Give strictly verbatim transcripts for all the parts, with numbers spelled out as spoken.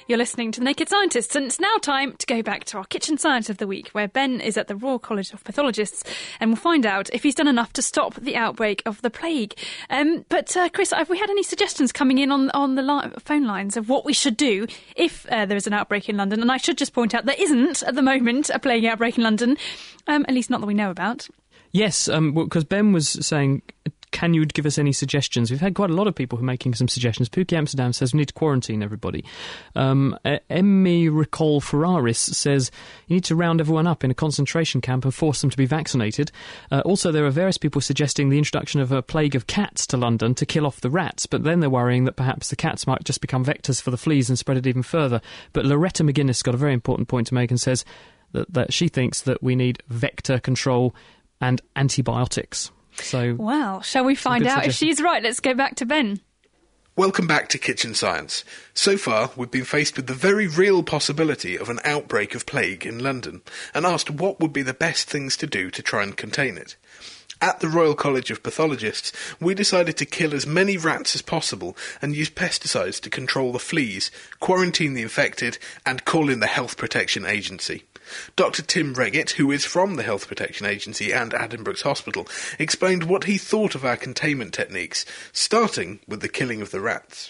You're listening to The Naked Scientists, and it's now time to go back to our Kitchen Science of the Week, where Ben is at the Royal College of Pathologists, and we'll find out if he's done enough to stop the outbreak of the plague. Um, but, uh, Chris, have we had any suggestions coming in on, on the li- phone lines of what we should do if uh, there is an outbreak in London? And I should just point out there isn't, at the moment, a plague outbreak in London, um, at least not that we know about. Yes, because um, Ben was saying, can you give us any suggestions? We've had quite a lot of people who are making some suggestions. Pookie Amsterdam says we need to quarantine everybody. Um, uh, Emmy Recall Ferraris says you need to round everyone up in a concentration camp and force them to be vaccinated. Uh, also, there are various people suggesting the introduction of a plague of cats to London to kill off the rats, but then they're worrying that perhaps the cats might just become vectors for the fleas and spread it even further. But Loretta McGuinness got a very important point to make and says that, that she thinks that we need vector control and antibiotics. So, well, shall we find out if she's right? Let's go back to Ben. Welcome back to Kitchen Science. So far, we've been faced with the very real possibility of an outbreak of plague in London and asked what would be the best things to do to try and contain it. At the Royal College of Pathologists, we decided to kill as many rats as possible and use pesticides to control the fleas, quarantine the infected, and call in the Health Protection Agency. Doctor Tim Reggett, who is from the Health Protection Agency and Addenbrooke's Hospital, explained what he thought of our containment techniques, starting with the killing of the rats.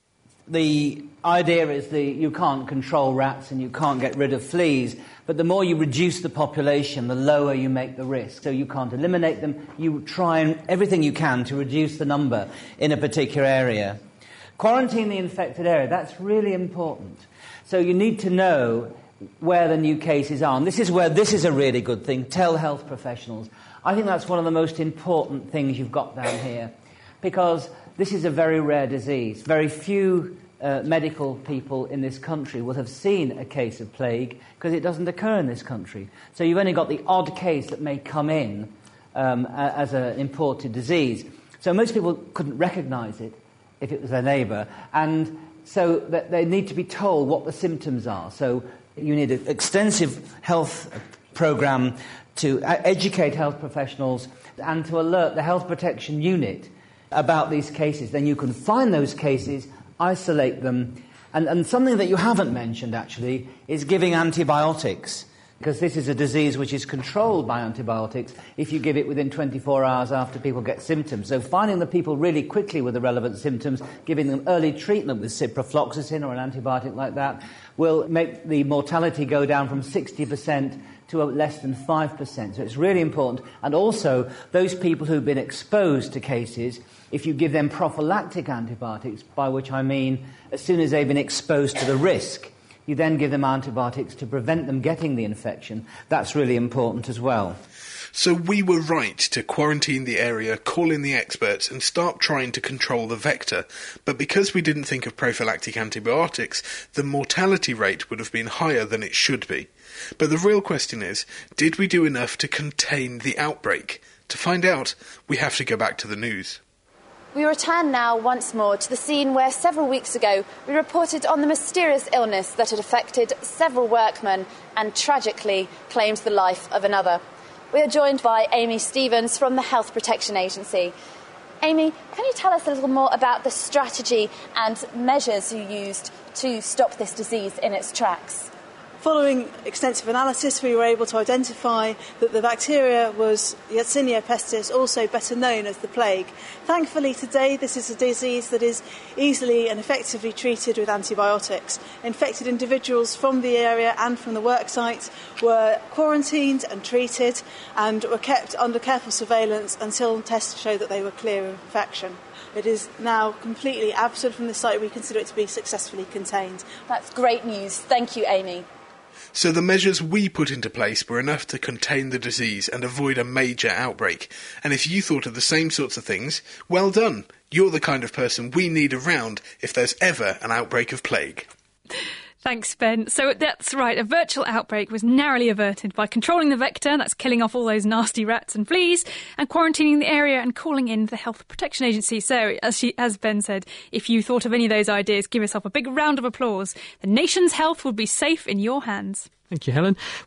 The idea is that you can't control rats and you can't get rid of fleas, but the more you reduce the population, the lower you make the risk. So you can't eliminate them, you try and everything you can to reduce the number in a particular area. Quarantine the infected area, that's really important. So you need to know where the new cases are. And this is where this is a really good thing. Tell health professionals. I think that's one of the most important things you've got down here, because this is a very rare disease. Very few uh, medical people in this country will have seen a case of plague because it doesn't occur in this country. So you've only got the odd case that may come in um, as an imported disease. So most people couldn't recognise it if it was their neighbour. And so that they need to be told what the symptoms are. So you need an extensive health programme to educate health professionals and to alert the Health Protection Unit about these cases. Then you can find those cases, isolate them, and, and something that you haven't mentioned, actually, is giving antibiotics, because this is a disease which is controlled by antibiotics if you give it within twenty-four hours after people get symptoms. So finding the people really quickly with the relevant symptoms, giving them early treatment with ciprofloxacin or an antibiotic like that, will make the mortality go down from sixty percent to less than five percent. So it's really important. And also, those people who've been exposed to cases, if you give them prophylactic antibiotics, by which I mean as soon as they've been exposed to the risk, you then give them antibiotics to prevent them getting the infection. That's really important as well. So we were right to quarantine the area, call in the experts and start trying to control the vector. But because we didn't think of prophylactic antibiotics, the mortality rate would have been higher than it should be. But the real question is, did we do enough to contain the outbreak? To find out, we have to go back to the news. We return now once more to the scene where several weeks ago we reported on the mysterious illness that had affected several workmen and tragically claimed the life of another. We are joined by Amy Stevens from the Health Protection Agency. Amy, can you tell us a little more about the strategy and measures you used to stop this disease in its tracks? Following extensive analysis, we were able to identify that the bacteria was Yersinia pestis, also better known as the plague. Thankfully, today, this is a disease that is easily and effectively treated with antibiotics. Infected individuals from the area and from the work site were quarantined and treated and were kept under careful surveillance until tests showed that they were clear of infection. It is now completely absent from the site. We consider it to be successfully contained. That's great news. Thank you, Amy. So the measures we put into place were enough to contain the disease and avoid a major outbreak. And if you thought of the same sorts of things, well done. You're the kind of person we need around if there's ever an outbreak of plague. Thanks, Ben. So that's right, a virtual outbreak was narrowly averted by controlling the vector, that's killing off all those nasty rats and fleas, and quarantining the area and calling in the Health Protection Agency. So, as, she, as Ben said, if you thought of any of those ideas, give yourself a big round of applause. The nation's health would be safe in your hands. Thank you, Helen.